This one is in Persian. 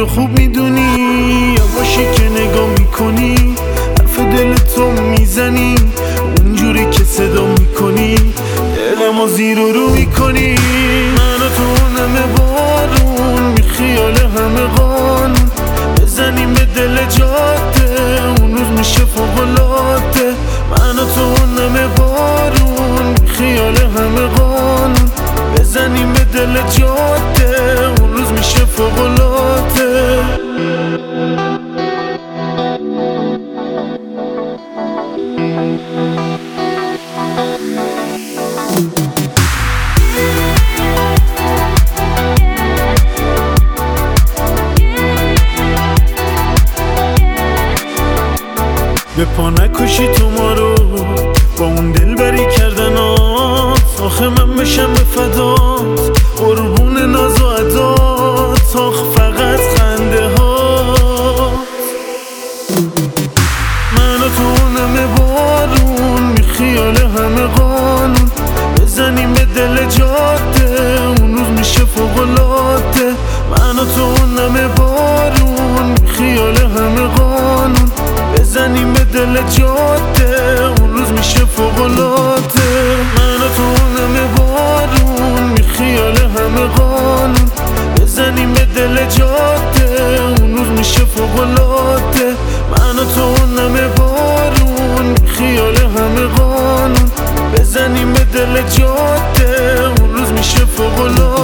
اینو خوب میدونی، یواشی که نگاه میکنی حرف دل تو میزنی، اونجوری که صدا میکنی دلمو زیر و رو میکنی. منو تو همه بارون میخیال همه قانون، بزنیم به دل جاده اون روز میشه فوق‌العاده. منو تو همه بارون میخیال همه قانون، بزنیم به دل جاده اون روز میشه فوق‌العاده. به پا نکشی تو ما رو با اون دل بری کردنات، آخه من بشم به فدات قربون ناز و عدات، آخ فقط خنده هات. منو تو همه بارون میخیال همه قانون، بزنیم به دل جاده اون روز میشه فوق‌العاده. منو تو همه بارون میخیال همه قانون، بزنیم به دل جاده اون روز میشه فوق‌العاده. منو تو همه بارون میخیال همه قانون، بزنیم به دل جاده اون روز میشه فوق‌العاده. منو تو همه بارون میخیال همه قانون، بزنیم به دل جاده اون روز میشه فوق‌العاده.